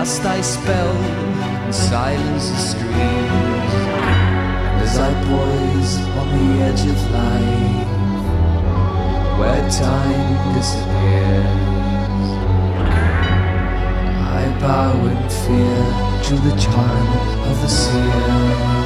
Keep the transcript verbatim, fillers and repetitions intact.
cast thy spell and silence the streams. And as I poise on the edge of life, where time disappears, I bow in fear to the charm of the seer.